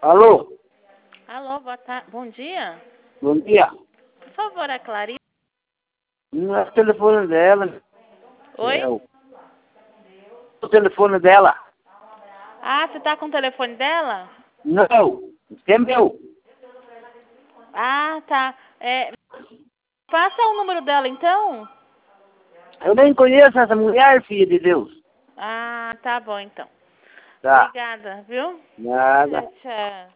Alô? Alô, boa tarde. Bom dia. Bom dia. Por favor, a Clarice. Não é o telefone dela. Oi? É o telefone dela. Ah, você tá com o telefone dela? Não, é meu. Ah, tá. Passa o número dela, então. Eu nem conheço essa mulher, filha de Deus. Ah, tá bom, então. Tá. Obrigada, viu? Nada. Tchau.